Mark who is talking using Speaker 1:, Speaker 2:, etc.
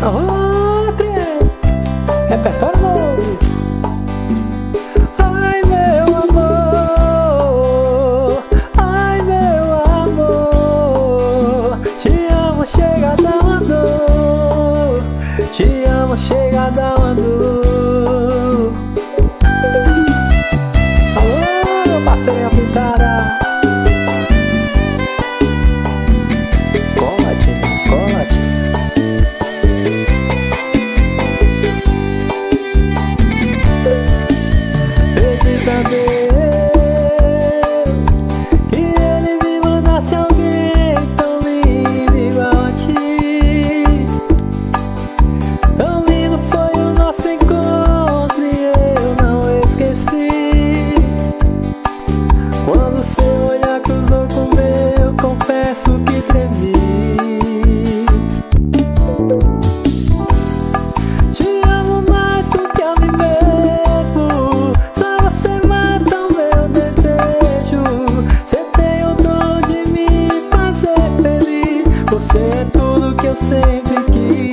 Speaker 1: Outra repertório novo. Ai meu amor, ai meu amor, te amo, chega a dar uma dor, te amo, chega a dar uma dor. Alô, meu parceiro Pintada. Bendita Deus, que Ele me mandasse alguém tão lindo igual a ti. Tão lindo foi o nosso encontro e eu não esqueci. Quando seu olhar cruzou com o meu, confesso que tremi. Você é tudo que eu sempre quis.